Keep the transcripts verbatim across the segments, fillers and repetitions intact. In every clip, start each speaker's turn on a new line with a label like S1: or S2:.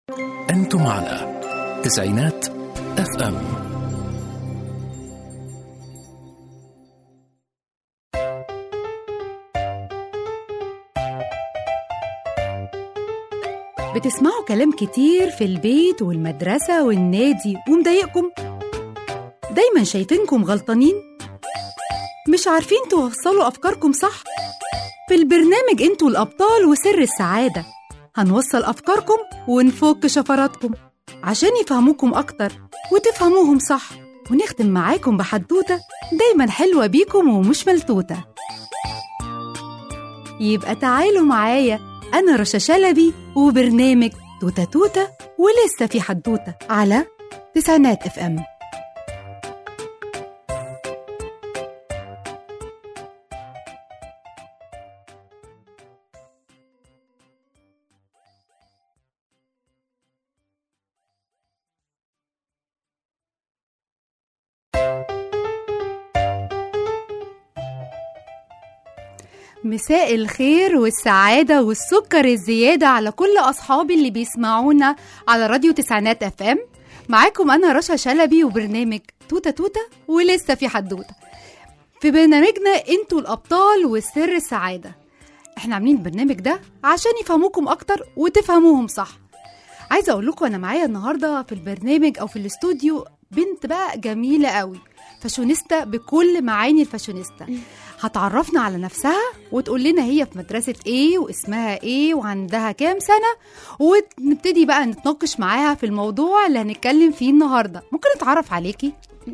S1: أنتم على تسعينات اف ام.
S2: بتسمعوا كلام كتير في البيت والمدرسة والنادي ومضايقكم؟ دايما شايفينكم غلطانين؟ مش عارفين توصلوا أفكاركم صح؟ في البرنامج انتوا الأبطال وسر السعادة هنوصل أفكاركم ونفك شفراتكم عشان يفهموكم أكتر وتفهموهم صح، ونختم معاكم بحدوتة دايما حلوة بيكم ومش ملتوتة. يبقى تعالوا معايا، أنا رشا شلبي وبرنامج توتة توتة ولسه في حدوتة على تسعينات اف ام. مساء الخير والسعادة والسكر الزيادة على كل أصحابي اللي بيسمعونا على راديو تسعينات اف ام. معاكم أنا رشا شلبي وبرنامج توتة توتة ولسه في حدوتة. في برنامجنا انتوا الأبطال وسر السعادة، احنا عاملين البرنامج ده عشان يفهموكم أكتر وتفهموهم صح. عايزة أقول لكم أنا معايا النهاردة في البرنامج أو في الاستوديو بنت بقى جميلة قوي، فاشونيستا بكل معاني الفاشونيستا. هتعرفنا على نفسها وتقول لنا هي في مدرسة ايه واسمها ايه وعندها كام سنة، ونبتدي بقى نتناقش معاها في الموضوع اللي هنتكلم فيه النهاردة. ممكن نتعرف عليكي؟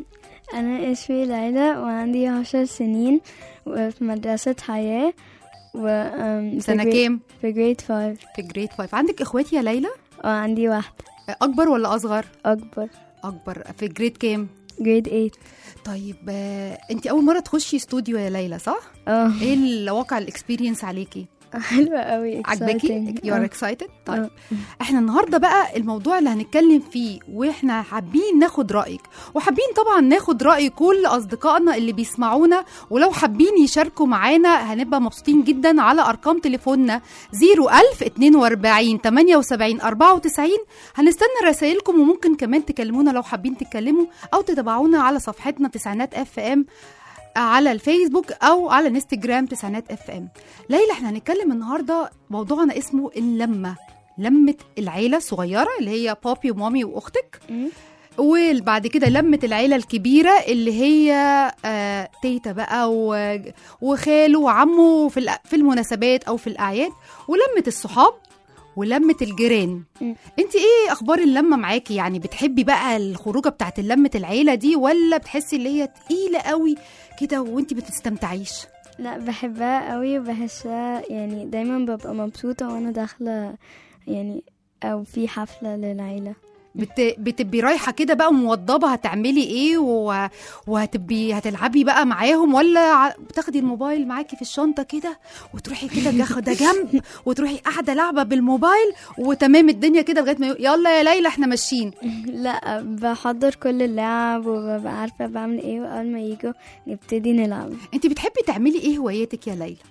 S3: أنا اسمي ليلى وعندي عشر سنين وفي مدرسة حياة و
S2: سنة كام؟
S3: في جريد فايف.
S2: في جريد فايف. عندك اخواتي يا ليلى؟
S3: اه عندي واحدة.
S2: أكبر ولا أصغر؟
S3: أكبر.
S2: أكبر. في جريد كام؟
S3: جريد ايت.
S2: طيب آه، انتي اول مره تخشي استوديو يا ليلى صح؟
S3: اه.
S2: ايه الواقع الاكسبيرينس عليكي؟
S3: حلوة قوي.
S2: عجبكي؟ يو ار اكسايتد؟ طيب
S3: أوه.
S2: احنا النهارده بقى الموضوع اللي هنتكلم فيه واحنا حابين ناخد رايك، وحابين طبعا ناخد راي كل اصدقائنا اللي بيسمعونا، ولو حابين يشاركوا معانا هنبقى مبسوطين جدا على ارقام تليفوننا صفر ألف اتنين وأربعين تمانية وسبعين أربعة وتسعين. هنستنى رسائلكم، وممكن كمان تكلمونا لو حابين تتكلموا او تتابعونا على صفحتنا تسعينات اف ام على الفيسبوك او على انستجرام تسعينات اف ام. ليلى احنا هنتكلم النهارده موضوعنا اسمه اللمه، لمه العيله الصغيره اللي هي بابي ومامي واختك، وبعد كده لمه العيله الكبيره اللي هي آه تيتا بقى وخاله وعمه في في المناسبات او في الاعياد، ولمه الصحاب ولمة الجيران. انت ايه اخبار اللمة معاكي؟ يعني بتحبي بقى الخروجة بتاعت اللمة العيلة دي، ولا بتحسي اللي هي تقيلة قوي كده وانت بتستمتعيش؟
S3: لا بحبها قوي وبحسها يعني دايما ببقى مبسوطة وانا داخلة يعني او في حفلة للعيلة.
S2: بت... بتبقي رايحه كده بقى موضبه هتعملي ايه و... وهتبقي هتلعبي بقى معاهم، ولا بتاخدي الموبايل معاكي في الشنطه كده وتروحي كده جاخده جنب وتروحي قاعده لعبه بالموبايل وتمام الدنيا كده لغايه ما يلا يا ليلى احنا ماشيين؟
S3: لا بحضر كل اللعب وببقى عارفه بعمل ايه، واول ما يجوا نبتدي نلعب.
S2: انت بتحبي تعملي ايه هواياتك يا ليلى؟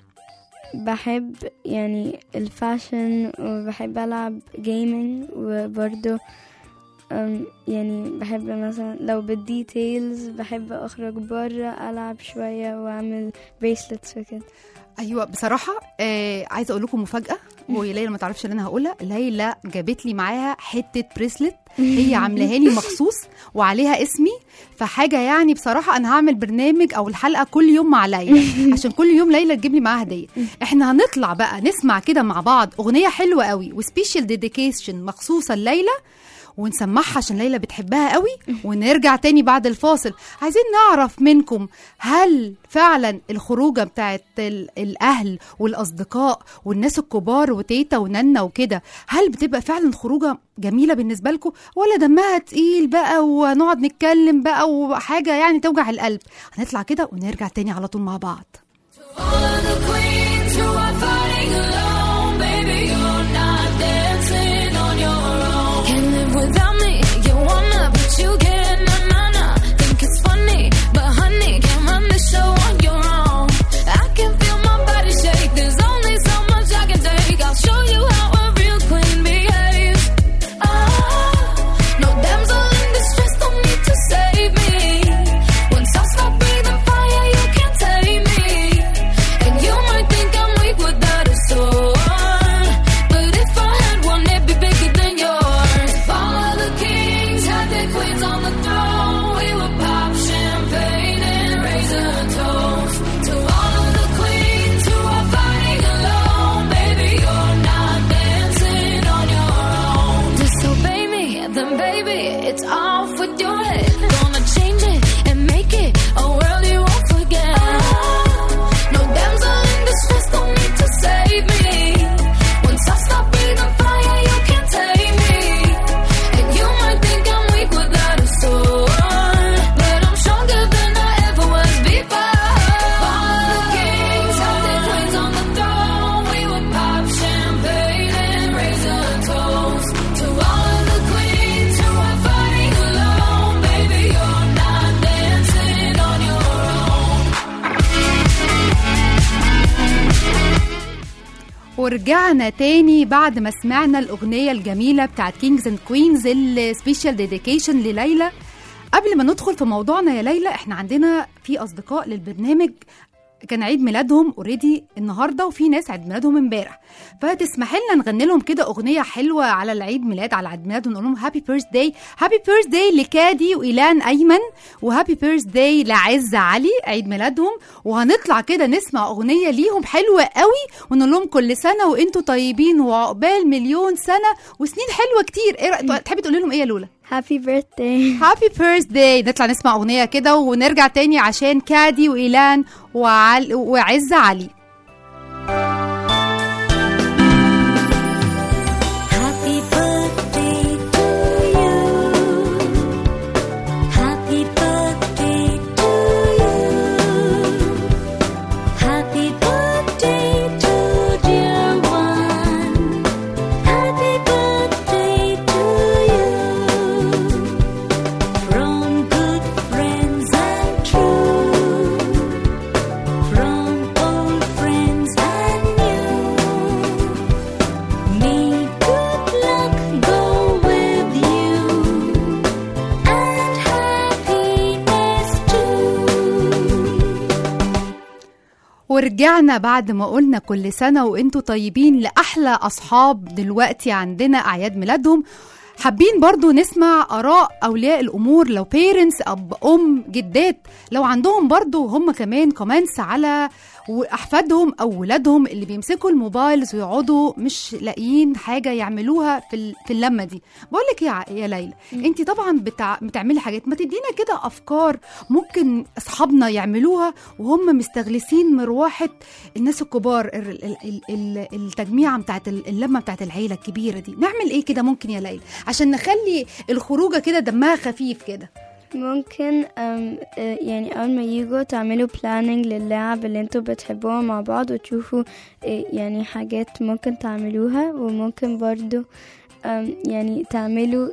S3: بحب يعني الفاشن وبحب العب جيمنج، وبرضه يعني بحب مثلا لو بالديتيلز بحب اخرج برا العب شويه واعمل بريسلتس وكده.
S2: ايوه بصراحه آه عايزه اقول لكم مفاجاه، وهي ليلى ما تعرفش اللي انا هقولها. ليلى جابت لي معاها حته بريسلت هي عاملاها لي مخصوص وعليها اسمي، فحاجه يعني بصراحه انا هعمل برنامج او الحلقه كل يوم مع ليلى عشان كل يوم ليلى تجيب لي معاها هديه. احنا هنطلع بقى نسمع كده مع بعض اغنيه حلوه قوي وسبيشال ديديكيشن مخصوصه لليلى ونسمعها عشان ليلى بتحبها قوي، ونرجع تاني بعد الفاصل. عايزين نعرف منكم هل فعلا الخروجة بتاعت الأهل والأصدقاء والناس الكبار وتيتا ونانا وكده، هل بتبقى فعلا خروجة جميلة بالنسبة لكم، ولا دمها تقيل بقى ونقعد نتكلم بقى وحاجة يعني توجع القلب؟ هنطلع كده ونرجع تاني على طول مع بعض.
S4: Without me, you wanna, but you can't, na na na. Think it's funny, but honey, can't run the show on your own. I can feel my body shake, there's only so much I can take. I'll show you how a real queen behaves. I baby, it's off with your head. Gonna change it and make it a world you won't forget. No damsel in distress, don't need to save me. Once I stop breathing fire, you can't take me. And you might think I'm weak without a sword, but I'm stronger than I ever was before. All the kings had their queens on the throne. We would pop champagne and raise a toast to all of the queens who are fighting alone. Baby, you're not dancing on your own.
S2: ورجعنا تاني بعد ما سمعنا الأغنية الجميلة بتاعت كينجز اند كوينز السبيشال ديديكيشن لليلى. قبل ما ندخل في موضوعنا يا ليلى، احنا عندنا في أصدقاء للبرنامج كان عيد ميلادهم اوريدي النهارده، وفي ناس عيد ميلادهم امبارح، فتسمح لنا نغني لهم كده اغنيه حلوه على العيد ميلاد، على عيد ميلادهم، نقول لهم هابي بيرث داي. هابي بيرث داي لكادي وإيلان ايمن، وهابي بيرث داي لعز علي عيد ميلادهم. وهنطلع كده نسمع اغنيه ليهم حلوه قوي، ونقول لهم كل سنه وانتوا طيبين وعقبال مليون سنه وسنين حلوه كتير. ايه رأيك؟ تحبي تقولي لهم ايه يا لولا؟
S3: هابي بيرثداي.
S2: هابي بيرثداي. نطلع نسمع اغنيه كده ونرجع تاني عشان كادي وإيلان وعل... وعز علي. ورجعنا بعد ما قلنا كل سنة وانتوا طيبين لأحلى أصحاب دلوقتي عندنا أعياد ميلادهم. حابين برضو نسمع آراء أولياء الأمور، لو بيرنتس أب أم جدات، لو عندهم برضو هم كمان كومنتس على وأحفادهم أو ولادهم اللي بيمسكوا الموبايلز ويقعدوا مش لاقيين حاجة يعملوها في في اللمة دي. بقول لك يا يا ليلى، انت طبعا بتع... بتعملي حاجات، ما تدينا كده أفكار ممكن أصحابنا يعملوها وهم مستغلسين مروحة الناس الكبار، ال... ال... ال... التجميعة بتاعت اللمة بتاعت العيلة الكبيرة دي. نعمل ايه كده ممكن يا ليلى عشان نخلي الخروجة كده دمها خفيف كده؟
S3: ممكن أم يعني أول ما يجوا تعملوا planning للعب اللي انتوا بتحبوها مع بعض، وتشوفوا يعني حاجات ممكن تعملوها، وممكن برضو يعني تعملوا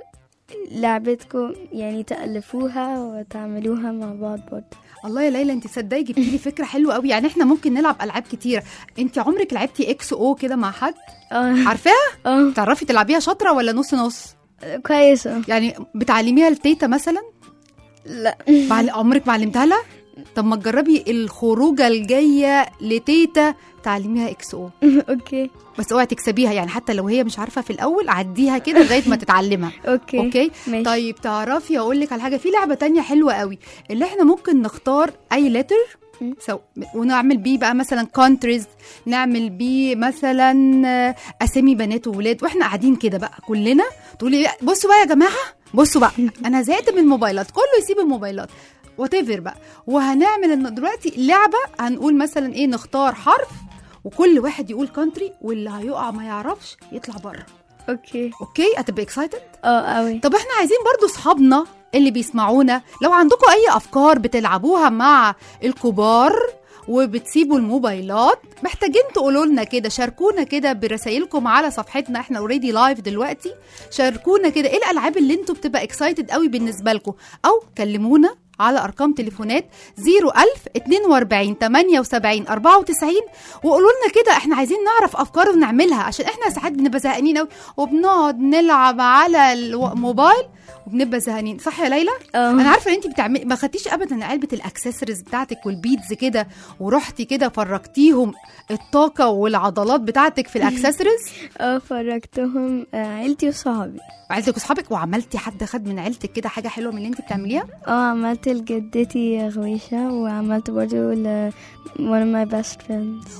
S3: لعبتكم يعني تألفوها وتعملوها مع بعض برضو.
S2: الله يا ليلى، انت تصدقي جبتي لي فكره حلوه قوي. يعني احنا ممكن نلعب العاب كتير. انت عمرك لعبتي اكس او كده مع حد؟
S3: اه
S2: عارفاها؟
S3: اه
S2: تعرفي تلعبيها شاطره ولا نص نص؟
S3: كويسه.
S2: يعني بتعلميها لتيتا مثلا؟
S3: لا.
S2: عمرك ما علمتها لها؟ طب ما تجربي الخروجه الجايه لتيتا تعلميها اكس او.
S3: اوكي،
S2: بس اوعي تكسبيها، يعني حتى لو هي مش عارفه في الاول عديها كده لغايه ما تتعلمها.
S3: اوكي
S2: اوكي
S3: ماشي.
S2: طيب تعرفي اقول لك على حاجه، في لعبه تانية حلوه قوي اللي احنا ممكن نختار اي لتر سو ونعمل بيه بقى مثلا كونتريز، نعمل بيه مثلا اسامي بنات وولاد، واحنا قاعدين كده بقى كلنا تقولي بصوا بقى يا جماعه، بصوا بقى انا زهقت من الموبايلات، كله يسيب الموبايلات واتيفر بقى. وهنعمل دلوقتي لعبه، هنقول مثلا ايه، نختار حرف وكل واحد يقول كونتري، واللي هيقع ما يعرفش يطلع بره.
S3: اوكي
S2: اوكي هتبقى اكسايتد؟
S3: اه قوي.
S2: طب احنا عايزين برضو صحابنا اللي بيسمعونا لو عندكم اي افكار بتلعبوها مع الكبار وبتسيبوا الموبايلات، محتاجين تقولوا لنا كده، شاركونا كده برسائلكم على صفحتنا، احنا اوريدي لايف دلوقتي. شاركونا كده ايه الالعاب اللي انتوا بتبقى اكسايتد قوي بالنسبه لكم، او كلمونا على ارقام تليفونات صفر ألف اتنين واربعين تمانية وسبعين اربعة وتسعين، وقولوا لنا كده احنا عايزين نعرف افكار ونعملها، عشان احنا ساعات بنبقى زهقانين قوي وبنقعد نلعب على الموبايل وبنبقى زهقانين. صح يا ليلى؟
S3: أوه.
S2: انا عارفه ان انت بتعملي، ما خدتيش ابدا علبه الاكسسوارز بتاعتك والبيدز كده ورحتي كده فرجتيهم الطاقه والعضلات بتاعتك في الاكسسوارز؟
S3: اه فرجتهم عيلتي وصحابي.
S2: عيلتك وصحابك؟ وعملتي حد خد من عيلتك كده حاجه حلوه من اللي انت بتعمليها؟
S3: اه عملت لجدتي غويشه، وعملت برضو ل one of my best friends.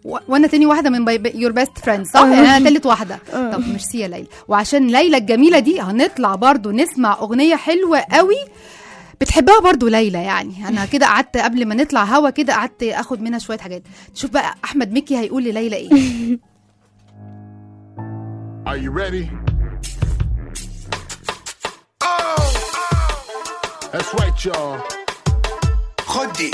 S2: و... وانا تاني واحده من يور بيست فريند صح؟ يعني انا تالت واحده. طب ميرسي يا ليلى. وعشان ليلى الجميله دي هنطلع برضو نسمع اغنيه حلوه قوي بتحبها برضو ليلى. يعني انا كده قعدت قبل ما نطلع هوا كده قعدت اخد منها شويه حاجات. شوف بقى احمد مكي هيقول لليلى ايه.
S5: Are you ready? Oh! That's right y'all.
S6: خدي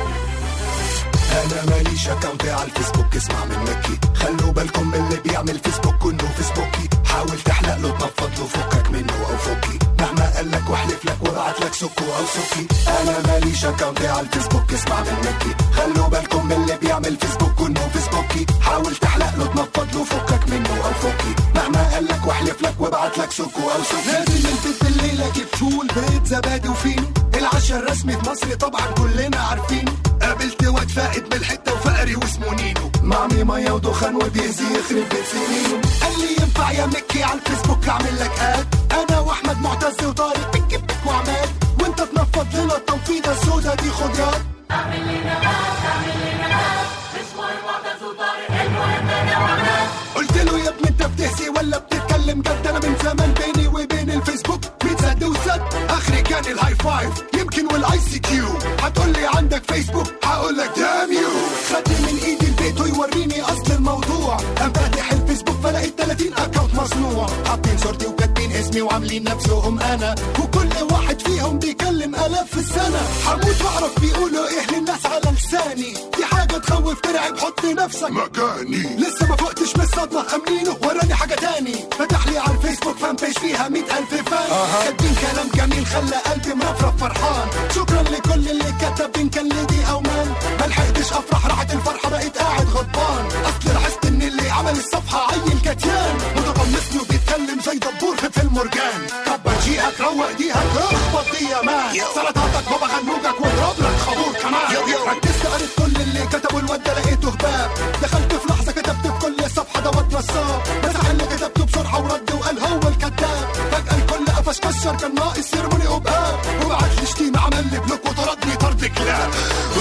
S6: انا ماليش اكاونت على الفيسبوك اسمع من مكي خلوا بالكم من اللي بيعمل فيسبوك كله فيسبوكي حاول تحلق له تنفض له فكك منه او فكي مهما قالك واحلف لك وبعت لك سكو او سكي انا ماليش اكاونت على الفيسبوك اسمع من مكي خلوا بالكم من اللي بيعمل فيسبوك كله فيسبوكي حاول تحلق له تنفض له فكك منه او فكي مهما قالك واحلف لك وبعت لك سكو او سكي نازل من بيت الليله جبت فول بيت زبادي وفينو العشاء الرسمي في مصر طبعا كلنا عارفين قابلت واد فائد من الحته وفقري واسمه نينو معمي ميه ودخان وبيزي يخرب بيت سنينه قال لي ينفع يا مكي على الفيسبوك اعمل لك اد انا واحمد معتز وطارق بك بك وعماد وانت تنفض لنا التنفيضه السودا دي خد ياد اعمل لنا اد اعمل لنا اد اسمه معتز وطارق المهم انا وعماد قلت له يا ابني انت بتهزي ولا بتتكلم جد انا من زمان بيني وبين الفيسبوك ميت سد وسد اخري كان الهاي فايف يمكن والاي سي كيو هتقول لي عندك فيسبوك هقول لك دام يو خدني من ايدي البيت ويوريني اصل الموضوع قام فاتح الفيسبوك فلقيت ثلاثين اكونت مصنوع حاطين صورتي وكاتبين اسمي وعاملين نفسهم انا وكل واحد فيهم بيكلم الاف في السنه حموت واعرف بيقولوا ايه للناس على لساني دي حاجه تخوف ترعب حط نفسك مكاني لسه ما فقتش من الصدمه امنينه وراني حاجه تاني فتح لي على الفيسبوك فان بيج فيها مئة الف فان كاتبين كلام جميل خلى قلبي مرفرف فرحان شكرا لكل اللي كتب ان كان ليدي او مان ما لحقتش افرح راحت الفرحه بقيت قاعد غضبان اصل لاحظت ان اللي عمل الصفحه عيل كتيان متقمصني وبيتكلم زي دبور في فيلم مرجان كباجيئك روق ديها تخبط دي يا مان سلطاتك بابا غنوجك واضرب لك خابور كمان ركزت قريت كل اللي كتبوا الواد ده لقيته هباب دخلت في لحظه كتبت في كل صفحه ده واد نصاب مسح اللي كتبته بسرعه ورد وقال هو الكذاب فجاه الكل قفش كسر كان ناقص يرموني قباب وبعت لي شتيمه عمل لي بلوك وطردني طرد كلاب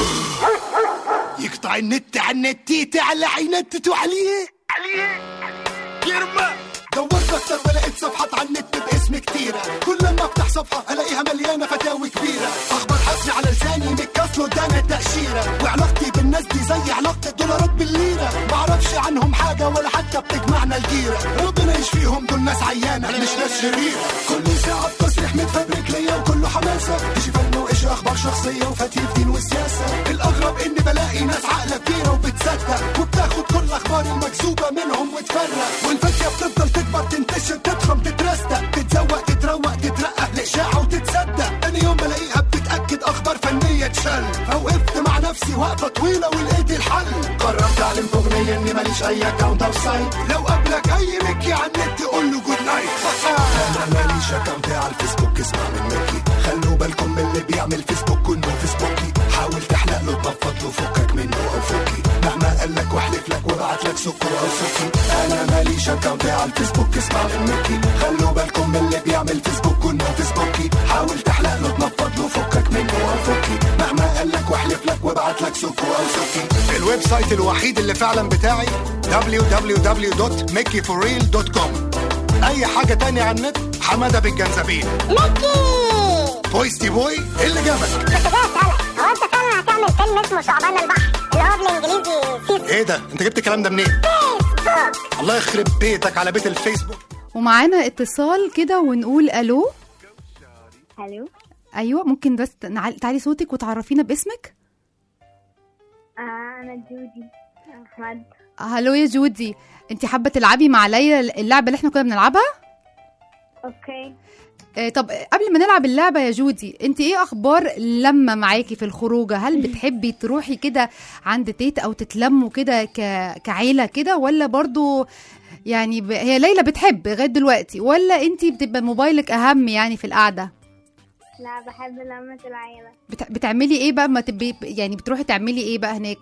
S6: يقطع النت على النت على عينت عليه عليه يرمى دورت اكتر ولقيت صفحات على النت باسم كتيره كل لما افتح صفحه الاقيها مليانه فتاوي كبيره اخبار حصري على لساني متكسله قدام التاشيره وعلاقتي بالناس دي زي علاقه الدولارات بالليره معرفش عنهم حاجه ولا حتى بتجمعنا الجيره ربنا يشفيهم دول ناس عيانه مش ناس شريره كل ساعه بتصريح متفبرك ليا وكله حماسه ايش فن وايش اخبار شخصيه وفتيف دين والسياسه الاغرب اني بلاقي ناس عقله كبيره وبتصدق وبتاخد كل اخبار المكذوبه منهم وتفرق والفتيه بتفضل تكبر تنتشر تضخم تترستق تتزوق تتروق تترقق لاشاعه وتتصدق تاني يوم بلاقيها بتتاكد اخبار فنيه تشل فوقفت مع نفسي وقفه طويله ولقيت الحل قررت اعلن باغنيه اني ماليش اي اكونت او سايت لو قابلك اي مكي على النت قول له جود نايت انا ماليش اكونت على الفيسبوك اسمع من مكي خلوا بالكم من اللي بيعمل فيسبوك كله فيسبوكي حاول تحلق له تنفض له فكك منه او فكي مهما قالك واحلف لك وبعت لك سكر او سكي انا ماليش اكونت على الفيسبوك اسمع من مكي خلوا بالكم من اللي بيعمل فيسبوك كله فيسبوكي حاول تحلق له تنفض له فكك منه او فكي مهما قالك واحلف لك وبعت لك سكر او سكي الويب سايت الوحيد اللي فعلا بتاعي دبليو دبليو دبليو دوت ميكي فور ريل دوت كوم اي حاجه تانية عن النت حماده بالجنزبيل ميكي بويستي بوي اللي جابك
S7: كنت جاي اسالك هو انت فعلا هتعمل فيلم اسمه ثعبان البحر اللي هو بالانجليزي سيسو
S6: ايه ده انت جبت الكلام ده منين فيسبوك الله يخرب بيتك على بيت الفيسبوك
S2: ومعانا اتصال كده ونقول الو
S7: الو
S2: ايوه ممكن بس تعالي صوتك وتعرفينا باسمك.
S7: آه انا جودي احمد.
S2: هلو يا جودي انت حابه تلعبي مع ليلى اللعبه اللي احنا كنا بنلعبها؟
S7: اوكي.
S2: آه طب قبل ما نلعب اللعبه يا جودي انت ايه اخبار لما معاكي في الخروجه؟ هل بتحبي تروحي كده عند تيتا او تتلموا كده ك... كعيله كده ولا برضو يعني ب... هي ليلى بتحب لغايه دلوقتي ولا انت بتبقى موبايلك اهم يعني في القعده؟
S7: لا بحب لمة العيله.
S2: بت... بتعملي ايه بقى ما تبقي يعني بتروحي تعملي ايه بقى هناك؟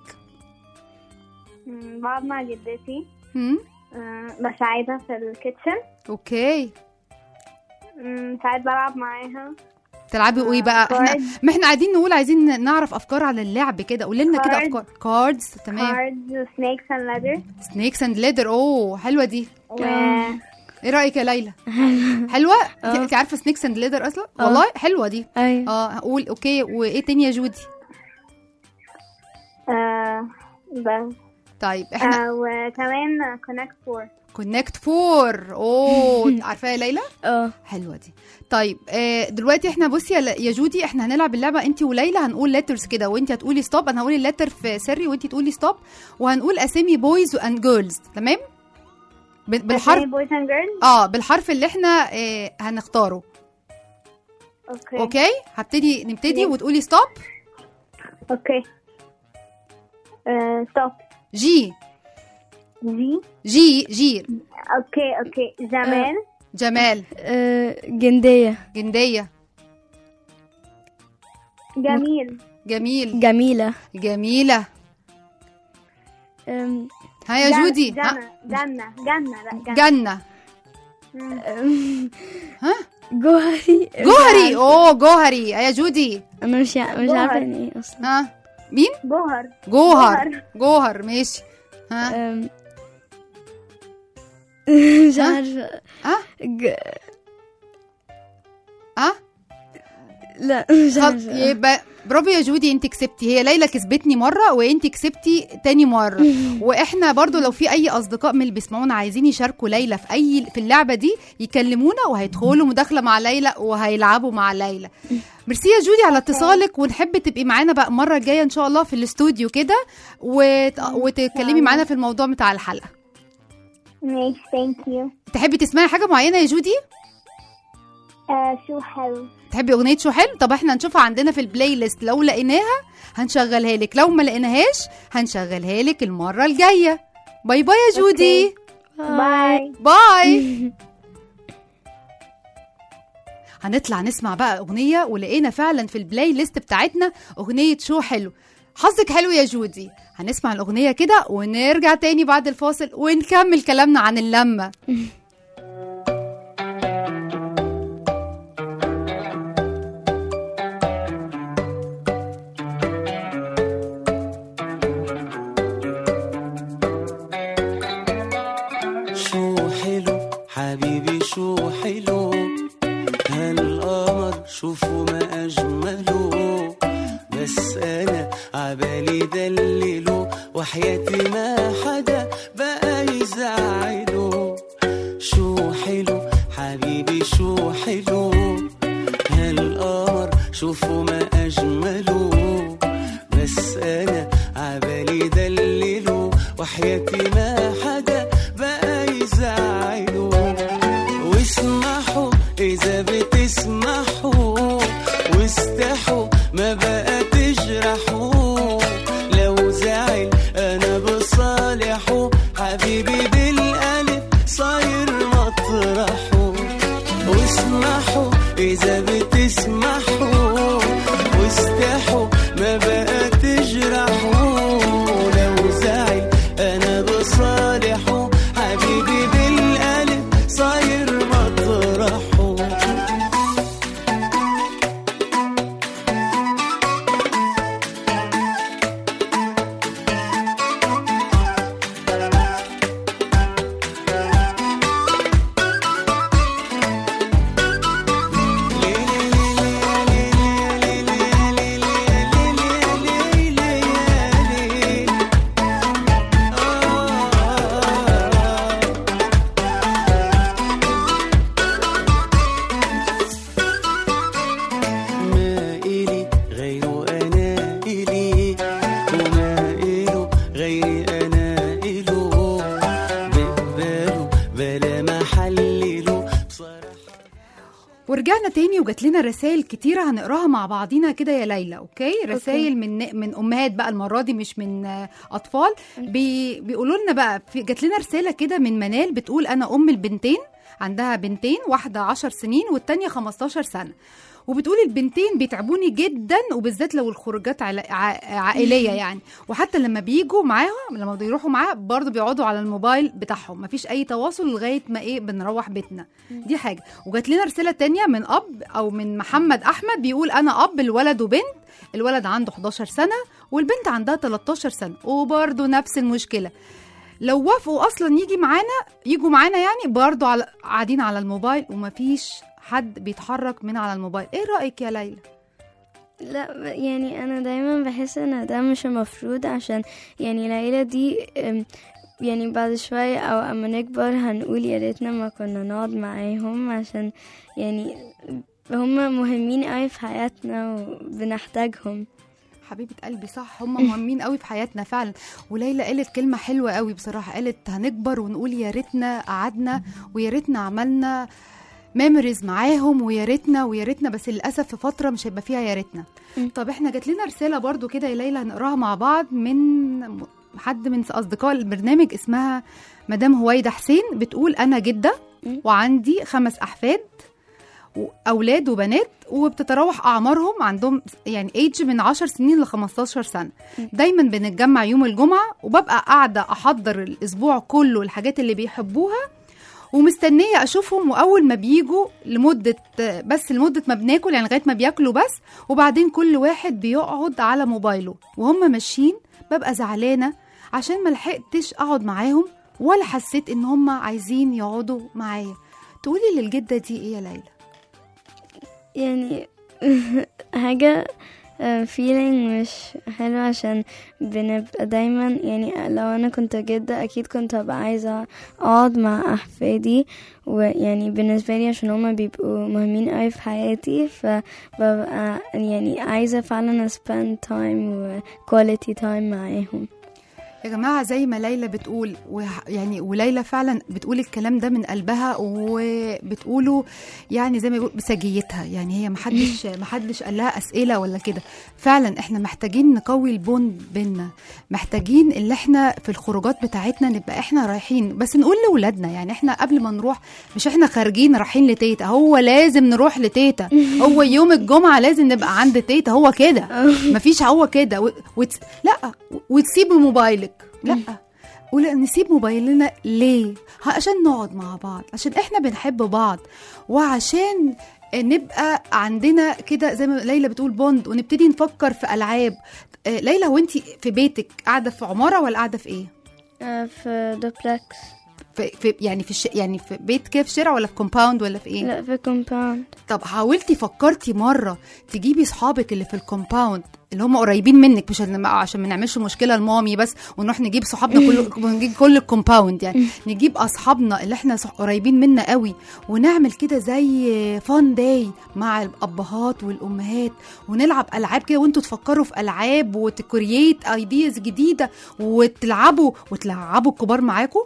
S7: بقعد مع جدتي
S2: امم
S7: أه بساعدها في الكيتشن.
S2: اوكي.
S7: امم ساعات بلعب معاها.
S2: تلعبي ايه بقى؟ احنا
S8: Cards.
S2: ما احنا قاعدين نقول عايزين نعرف افكار على اللعب كده، قولي لنا كده
S8: Cards.
S2: افكار. كاردز، تمام.
S8: cards snakes and leather.
S2: سنيكس اند ليدر، اوه حلوه دي.
S8: و
S2: ايه رايك يا ليلى؟ حلوه. انت انت عارفه سنيكس اند ليدر اصلا؟ والله حلوه دي.
S3: ايوه.
S2: اه هقول اوكي. وايه تاني يا جودي؟
S8: آه بس
S2: طيب احنا
S8: آه وكمان connect four.
S2: كونكت فور. اوه عارفاها يا ليلى؟
S3: اه
S2: حلوه دي. طيب آه دلوقتي احنا بصي يا ل- يا جودي، احنا هنلعب اللعبه انت وليلى، هنقول ليترز كده وانت هتقولي ستوب، انا هقول اللتر في سري وانت تقولي ستوب، وهنقول اسامي بويز اند جيرلز، تمام؟ ب- بالحرف
S8: Asami boys and girls.
S2: اه بالحرف اللي احنا آه هنختاره.
S8: اوكي
S2: اوكي هبتدي نبتدي
S8: Yes.
S2: وتقولي ستوب.
S8: اوكي آه stop.
S2: جي
S8: جي.
S2: جي جي
S8: اوكي اوكي جمال.
S2: جمال.
S3: آه، جندية.
S2: جندية.
S8: جميل.
S2: جميل.
S3: جميلة.
S2: جميلة.
S3: أم،
S2: ها يا
S8: جنة-
S2: جودي. ها
S8: جنة جنة جنة لا جنة.
S2: جنة.
S8: مم.
S3: أم،
S2: ها
S3: جوهري.
S2: جوهري. اوه جوهري. يا جودي.
S3: انا مش ع- مش
S8: جوهر.
S3: عارفة يعني ايه اصلا.
S2: ها مين؟
S8: جوهر.
S2: جوهر.
S8: جوهر.
S2: جوهر ماشي. ها
S3: أم، مش
S2: ها؟
S3: عارفة.
S2: ها
S3: ج...
S2: ها
S3: لا مش
S2: خل...
S3: عارفة.
S2: يبقى برافو يا جودي، انت كسبتي. هي ليلى كسبتني مره وانت كسبتي تاني مره. واحنا برضو لو في اي اصدقاء من اللي بيسمعونا عايزين يشاركوا ليلى في اي في اللعبه دي يكلمونا وهيدخلوا مداخله مع ليلى وهيلعبوا مع ليلى. ميرسي يا جودي على اتصالك، ونحب تبقي معانا بقى المره الجايه ان شاء الله في الاستوديو كده وت... وتتكلمي معانا في الموضوع بتاع الحلقه.
S8: ماشي ثانك يو.
S2: تحبي تسمعي حاجه معينه يا جودي؟
S8: آه شو حلو.
S2: تحبي اغنيه شو حلو؟ طب احنا هنشوفها عندنا في البلاي ليست، لو لقيناها هنشغلها لك، لو ما لقيناهاش هنشغلها لك المره الجايه. باي باي يا جودي.
S8: باي.
S2: باي. هنطلع نسمع بقى اغنيه، ولقينا فعلا في البلاي ليست بتاعتنا اغنيه شو حلو. حظك حلو يا جودي. هنسمع الاغنيه كده ونرجع تاني بعد الفاصل ونكمل كلامنا عن اللمه.
S9: شو حلو حبيبي شو حلو هالقمر شوفوا ما أجمله، بس أنا عبالي دلله وحياتي ما حدا بقى يزعله. شو حلو حبيبي شو حلو هالقمر شوفوا ما أجمله، بس أنا عبالي دلله وحياتي ما حدا بقى يزعله. واسمحوا إذا بتسمحوا واستحوا ما بقى تجرحوا، لو زعل أنا بصالحه حبيبي بالقلب صاير مطرحه. واسمحوا إذا بتسمحوا واستحوا ما بقى تجرحوا، لو زعل أنا بصالحه حبيبي بالقلب صاير مطرحه. ما إلي غيره أنا إلي وما إله غيري أنا إله، بقبله بلا ما حلله بصراحة.
S2: ورجعنا تاني وجات لنا رسائل كتيرة هنقراها مع بعضينا كده يا ليلى. اوكي رسائل من من امهات بقى المرة دي مش من آه، اطفال. بي بيقولوا لنا بقى في جات لنا رسالة كده من منال بتقول انا ام البنتين، عندها بنتين واحدة عشر سنين والتانية خمستاشر سنة، وبتقول البنتين بيتعبوني جدا، وبالذات لو الخروجات علا- ع- عائليه يعني، وحتى لما بيجوا معاهم لما بيروحوا معاه برضه بيقعدوا على الموبايل بتاعهم، مفيش اي تواصل لغايه ما ايه بنروح بيتنا. دي حاجه. وجات لنا رساله تانية من اب او من محمد احمد بيقول انا اب الولد وبنت، الولد عنده حداشر سنه والبنت عندها تلتاشر سنه، وبرضه نفس المشكله، لو وافقوا اصلا يجي معانا يجوا معانا يعني برضه على قاعدين على الموبايل ومفيش حد بيتحرك من على الموبايل. ايه رايك يا ليلى؟
S3: لا يعني انا دايما بحس ان ده مش المفروض، عشان يعني العيلة دي أم، يعني بعد شوية او اما نكبر هنقول يا ريتنا ما كنا نقعد معاهم، عشان يعني هم مهمين قوي في حياتنا وبنحتاجهم.
S2: حبيبه قلبي صح، هم مهمين قوي في حياتنا فعلا. وليلى قالت كلمه حلوه قوي بصراحه، قالت هنكبر ونقول يا ريتنا قعدنا ويا ريتنا عملنا ميموريز معاهم ويا ريتنا ويا ريتنا، بس للاسف في فتره مش هيبقى فيها يا ريتنا. طب احنا جات لنا رساله برضو كده يا ليلى هنقراها مع بعض من حد من اصدقاء البرنامج، اسمها مدام هويدا حسين، بتقول انا جده وعندي خمس احفاد واولاد وبنات، وبتتراوح اعمارهم عندهم يعني ايج من عشر سنين ل خمستاشر سنه. دايما بنتجمع يوم الجمعه وببقى قاعده احضر الاسبوع كله الحاجات اللي بيحبوها ومستنيه اشوفهم، واول ما بيجوا لمده بس لمده ما بناكل يعني لغايه ما بياكلوا بس، وبعدين كل واحد بيقعد على موبايله وهم ماشيين، ببقى زعلانه عشان ما لحقتش اقعد معاهم ولا حسيت ان هم عايزين يقعدوا معايا. تقولي للجده دي ايه يا ليلى؟
S3: يعني حاجة feeling مش حلوة، عشان بنبقى دايما يعني لو انا كنت جدة اكيد كنت هبقى عايزة اقعد مع احفادي، ويعني بالنسبة لي عشان هما بيبقوا مهمين قوي في حياتي، فببقى يعني عايزة فعلا spend time و quality time معاهم.
S2: يا جماعة زي ما ليلى بتقول يعني، وليلى فعلا بتقول الكلام ده من قلبها وبتقوله يعني زي ما بيقول بسجيتها، يعني هي محدش محدش قال لها أسئلة ولا كده. فعلا احنا محتاجين نقوي البوند بينا، محتاجين اللي احنا في الخروجات بتاعتنا نبقى احنا رايحين بس نقول لأولادنا، يعني احنا قبل ما نروح مش احنا خارجين رايحين لتيتا، هو لازم نروح لتيتا، هو يوم الجمعة لازم نبقى عند تيتا، هو كده مفيش هو كده و... وت... لا وتسيب موبايلك، لا ولا نسيب موبايلنا ليه؟ عشان نقعد مع بعض، عشان احنا بنحب بعض، وعشان نبقى عندنا كده زي ما ليلى بتقول بوند، ونبتدي نفكر في ألعاب. آه ليلى وانتي في بيتك قاعدة في عمارة ولا قاعدة في ايه؟
S3: آه في دوبلكس.
S2: في, في يعني في الش... يعني في بيت كيف شارع ولا في كومباوند ولا في ايه؟
S3: لا في كومباوند.
S2: طب حاولتي فكرتي مرة تجيبي صحابك اللي في الكومباوند اللي هم قريبين منك، مش عشان ما نعملش مشكله لمامي بس ونروح نجيب صحابنا كل نجيب كل الكومباوند، يعني نجيب اصحابنا اللي احنا قريبين منا قوي ونعمل كده زي فان داي مع الابهات والامهات، ونلعب العاب كده وانتوا تفكروا في العاب وتكرييت ايدياز جديده وتلعبوا وتلعبوا الكبار معاكم.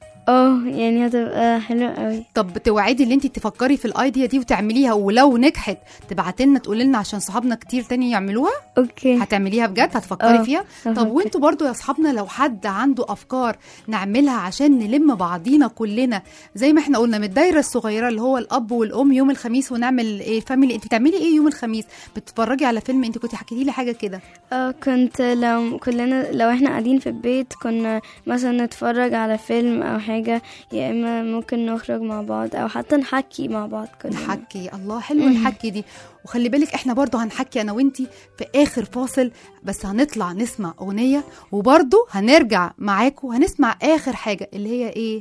S3: اه يعني هتبقى حلوه قوي.
S2: طب توعدي اللي انت تفكري في الايديا دي وتعمليها، ولو نجحت تبعتي لنا تقولي لنا عشان صحابنا كتير تاني يعملوها.
S3: اوكي
S2: هتعمليها بجد؟ هتفكري
S3: أوه.
S2: فيها؟ طب وانتوا برضو يا اصحابنا لو حد عنده افكار نعملها عشان نلم بعضينا كلنا زي ما احنا قلنا من الدايره الصغيره اللي هو الاب والام يوم الخميس ونعمل ايه فاميلي. انت بتعملي ايه يوم الخميس؟ بتتفرجي على فيلم؟ انت كنتي حكيتي لي حاجه كده.
S3: اه كنت لو كلنا لو احنا قاعدين في البيت كنا مثلا نتفرج على فيلم او حاجه، يا اما ممكن نخرج مع بعض او حتى نحكي مع بعض كلنا.
S2: نحكي، الله حلو الحكي دي. وخلي بالك احنا برضو هنحكي انا وانتي في اخر فاصل، بس هنطلع نسمع اغنيه وبرضو هنرجع معاكم هنسمع اخر حاجه اللي هي ايه؟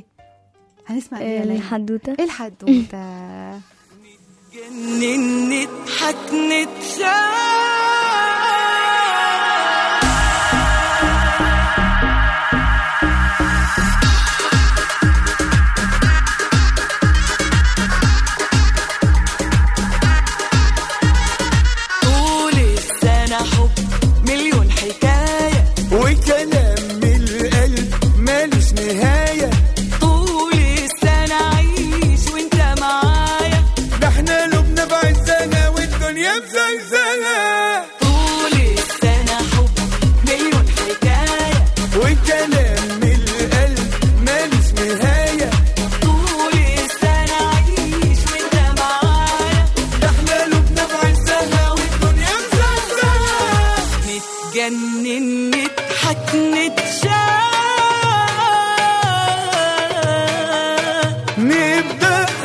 S2: هنسمع ايه؟
S3: الحدوته.
S2: الحدوته.
S9: نتجنن نضحك نتشاف
S10: وكلام من القلب مالوش نهاية،
S9: طول السنة عيش وانت معايا،
S10: ده احنا لبنا بعزنا والدنيا بزلزلة.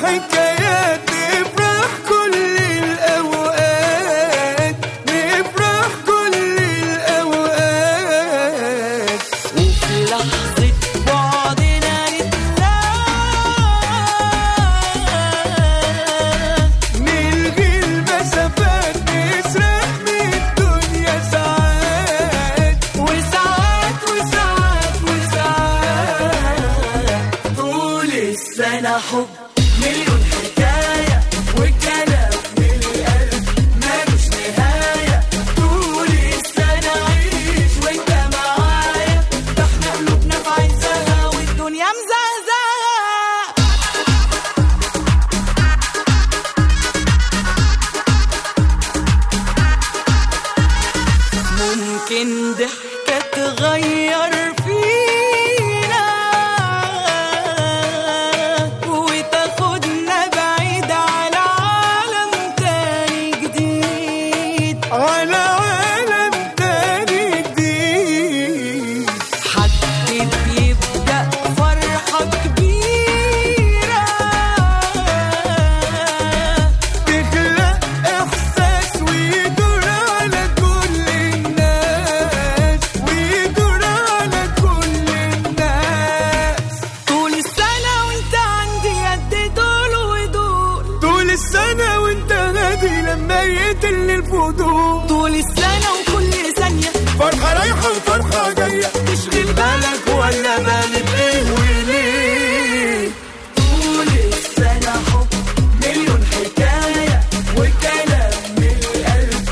S10: حكايات نفرح كل الأوقات نفرح كل الأوقات
S9: وفي لحظة بعدنا
S10: نلغي المسافات نسرح من الدنيا ساعات
S9: وساعات وساعات وساعات طول السنة حب مليون حكاية وكلام من القلب مالوش نهاية طول السنة عيش وانت معايا ده احنا قلوبنا في عزها والدنيا مزهزهة ممكن ضحكة تغير فينا وتاخدنا بعيد على عالم تاني جديد
S10: على عالم تاني جديد
S9: حد بيبدأ فرحة كبيرة
S10: تخلق إحساس ويدور على كل الناس ويدور على كل الناس
S9: طول السنة وانت عندي قد دول ودول
S10: طول السنة وانت هادي لما يقتل الفضول
S9: طول السنة وكل ثانية
S10: فرحة رايحة وفرحة جاية
S9: تشغل بالك ولا بالك ايه وليه طول السنة حب مليون حكاية وكلام من القلب.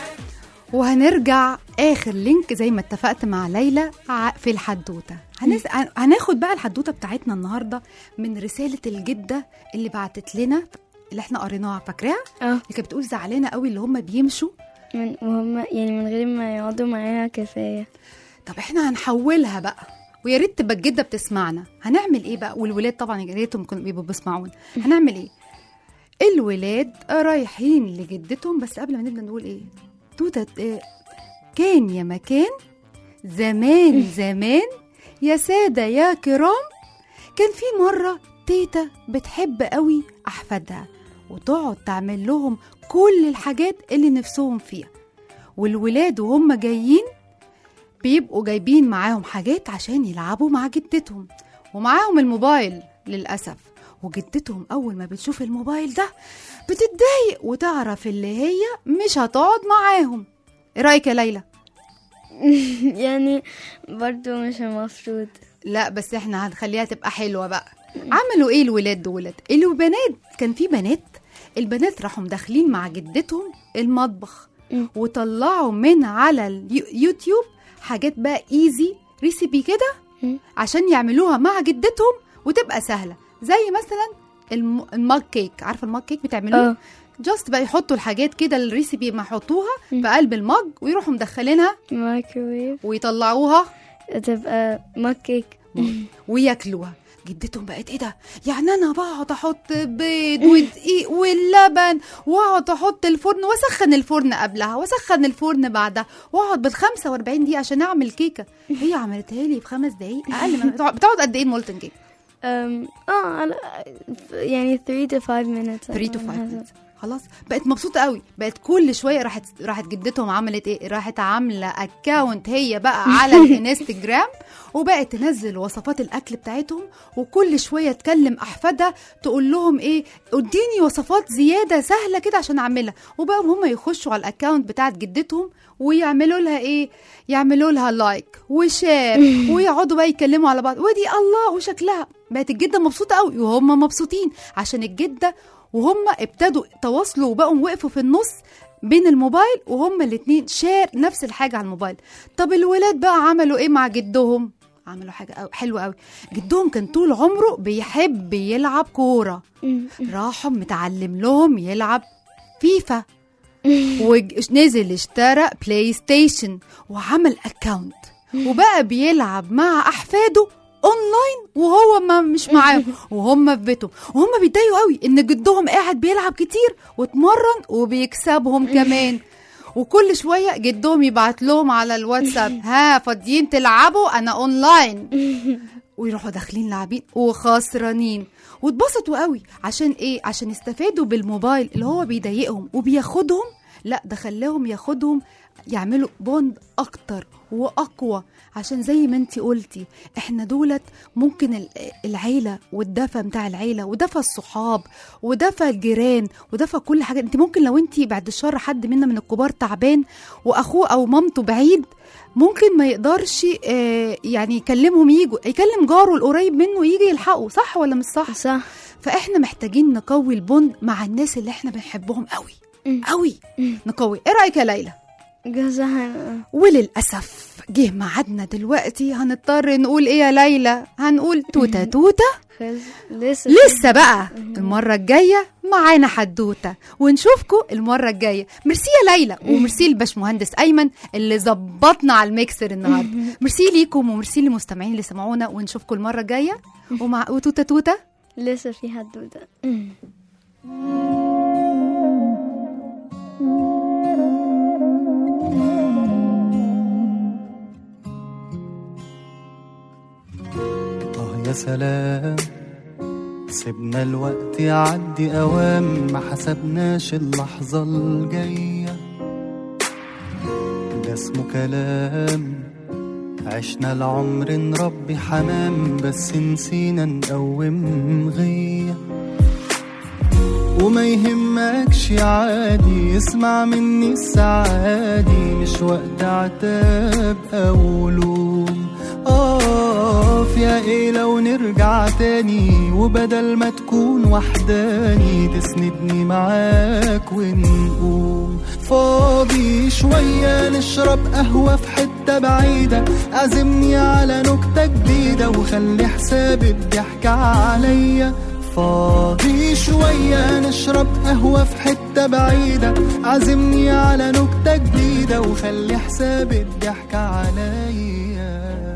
S2: وهنرجع اخر لينك زي ما اتفقت مع ليلى ع- في الحدوته. هنس... هن- هناخد بقى الحدوته بتاعتنا النهارده من رساله الجده اللي بعتت لنا اللي احنا قريناها، فاكراها؟
S3: اه
S2: اللي كانت بتقول زعلانه قوي اللي هم بيمشوا.
S3: من وهم يعني من غير ما يقعدوا معاها كفاية.
S2: طب احنا هنحولها بقى، ويا ريت تبقى الجده بتسمعنا. هنعمل ايه بقى؟ والولاد طبعا يا ريتهم كانوا بيبقوا بيسمعونا. هنعمل ايه؟ الولاد رايحين لجدتهم، بس قبل ما نبدا نقول ايه؟ توته إيه؟ كان يا مكان زمان زمان يا ساده يا كرام، كان في مره تيتا بتحب قوي احفادها وتقعد تعمل لهم كل الحاجات اللي نفسهم فيها، والولاد وهم جايين بيبقوا جايبين معاهم حاجات عشان يلعبوا مع جدتهم، ومعاهم الموبايل للأسف. وجدتهم أول ما بتشوف الموبايل ده بتتضايق وتعرف اللي هي مش هتقعد معاهم. ايه رأيك يا ليلى؟
S3: يعني برضو مش المفروض.
S2: لا بس احنا هنخليها تبقى حلوة بقى. عملوا ايه الولاد دولت؟ البنات كان في بنات، البنات راحوا داخلين مع جدتهم المطبخ وطلعوا من على اليوتيوب حاجات بقى ايزي ريسيبي كده عشان يعملوها مع جدتهم وتبقى سهلة، زي مثلا الم... الماج كيك. عارفة الماج كيك بتعملوه؟ جاست بقى يحطوا الحاجات كده الريسيبي ما يحطوها في قلب الماج ويروحوا مدخلينها
S3: مايكروويف
S2: ويطلعوها
S3: تبقى ماج كيك
S2: وياكلوها. جدتهم بقت ايه ده؟ يعني انا بقعد احط بيض ودقيق واللبن واقعد احط الفرن واسخن الفرن قبلها واسخن الفرن بعدها واقعد بالخمسة واربعين دقيقه عشان اعمل كيكه؟ هي عملتها لي في خمس دقايق اقل من بتقعد قد ايه المولتن كيك؟
S3: اه يعني ثلاثة to خمسة minutes
S2: ثلاثة to خمسة minutes. خلاص بقت مبسوطه قوي. بقت كل شويه راحت راحت جدتهم عملت ايه؟ راحت عامله اكاونت هي بقى على الانستجرام وبقت تنزل وصفات الاكل بتاعتهم، وكل شويه تكلم احفادها تقول لهم ايه، اديني وصفات زياده سهله كده عشان اعملها. وبقى هم يخشوا على الاكاونت بتاعت جدتهم ويعملوا لها ايه، يعملوا لها لايك وشير ويقعدوا بقى يتكلموا على بعض. ودي الله وشكلها بقت الجده مبسوطه قوي وهم مبسوطين عشان الجده، وهم ابتدوا تواصلوا وبقوا وقفوا في النص بين الموبايل وهم الاتنين شير نفس الحاجة على الموبايل. طب الولاد بقى عملوا ايه مع جدهم؟ عملوا حاجة حلوة قوي. جدهم كان طول عمره بيحب يلعب كورة، راحوا متعلم لهم يلعب فيفا ونزل اشترى بلاي ستيشن وعمل اكاونت وبقى بيلعب مع احفاده اونلاين وهو ما مش معاهم وهم في بيتهم، وهم بيتضايقوا قوي ان جدهم قاعد بيلعب كتير واتمرن وبيكسبهم كمان. وكل شويه جدهم يبعت لهم على الواتساب ها فاضيين تلعبوا انا اونلاين، ويروحوا داخلين لاعبين وخسرانين. واتبسطوا قوي. عشان ايه؟ عشان يستفادوا بالموبايل اللي هو بيضايقهم وبياخدهم، لا ده خلاهم ياخدهم يعملوا بوند اكتر واقوى. عشان زي ما انتي قلتي احنا دولت ممكن العيلة والدفى بتاع العيلة ودفى الصحاب ودفى الجيران ودفى كل حاجة. انت ممكن لو انتي بعد الشر حد منا من الكبار تعبان واخوه او مامته بعيد، ممكن ما يقدرش اه يعني يكلمهم ييجوا، يكلم جاره القريب منه يجي يلحقه، صح ولا مش صح؟
S3: صح.
S2: فاحنا محتاجين نقوي البوند مع الناس اللي احنا بنحبهم قوي قوي. نقوي. ايه رأيك يا ليلى؟
S3: جزاها.
S2: وللأسف جه ميعادنا دلوقتي، هنضطر نقول ايه يا ليلى؟ هنقول توتة توتة.
S3: لسه
S2: لسه بقى المرة الجاية معانا حدوتة، ونشوفكم المرة الجاية. ميرسي يا ليلى، وميرسي للباشمهندس أيمن اللي ظبطنا على الميكسر النهاردة. ميرسي ليكم وميرسي للمستمعين اللي سمعونا، ونشوفكم المرة الجاية. ومع وتوتة توتة
S3: لسه في حدوتة.
S11: يا سلام سيبنا الوقت يعدي أوام، ما حسبناش اللحظة الجاية. ده اسمه كلام، عشنا العمر نربي حمام، بس نسينا نقوم غية. وما يهمكش عادي، اسمع مني السعادي، مش وقت عتاب أو لوم. آه يا ايه لو نرجع تاني، وبدل ما تكون وحداني تسندني معاك ونقوم. فاضي شوية نشرب قهوة في حتة بعيدة، عزمني على نكتة جديدة وخلي حساب الضحك عليا. فاضي شوية نشرب قهوة في حتة بعيدة، عزمني على نكتة جديدة وخلي حساب الضحك عليا.